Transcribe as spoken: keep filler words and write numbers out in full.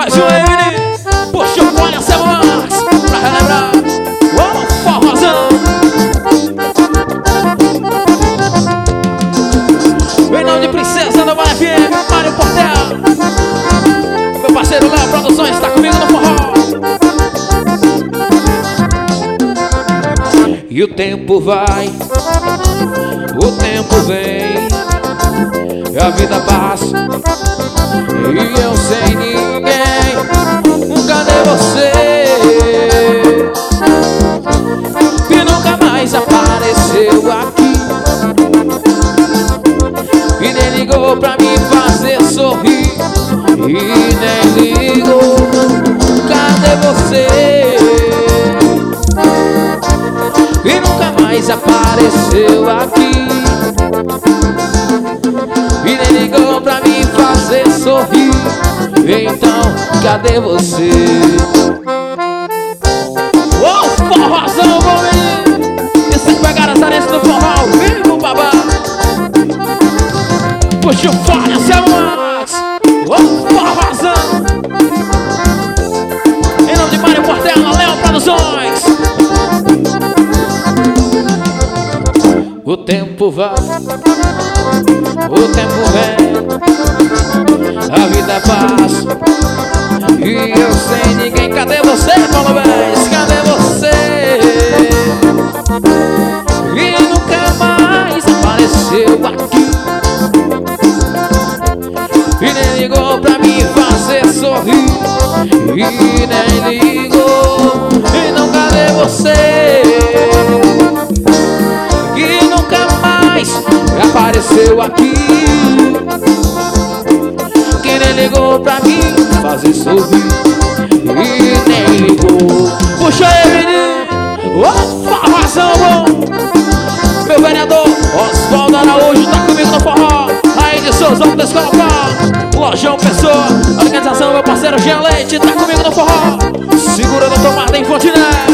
Mais um aí, menino. Puxa o fone, essa Max, pra relembrar. Ô, forrozão. Em nome de Princesa da Vale F M, Mário Portela. Meu parceiro Léo Produções está comigo no forró. E o tempo vai, o tempo vem, e a vida passa, e eu sem ninguém. Cadê você? E nunca mais apareceu aqui, e nem ligou pra me fazer sorrir, e nem ligou. Cadê você? E nunca mais apareceu aqui, e nem ligou pra me fazer sorrir. Então, cadê você? Ô, oh, forrozão, bom menino! E se pegar as areias do forró, vivo, babá! Puxa o fone, seu Max! Ô, oh, forrozão! Em nome de Mário Portela, Léo Produções! O tempo vai, o tempo vem, a vida passa, e eu sem ninguém. Cadê você, Paulo Vez? Cadê você? E nunca mais apareceu aqui, e nem ligou pra me fazer sorrir, e nem ligou. Então cadê você? E nunca mais apareceu aqui, que nem ligou pra mim fazer sorrir, e nem ligou. Puxa aí, menino! Ô, forrozão bom! Meu vereador Oswaldo Araújo tá comigo no forró. Aí de Souzão da Escola Pá, Lojão Pessoa, organização meu parceiro Jean Leite tá comigo no forró. Segura da tomada em Fontenay.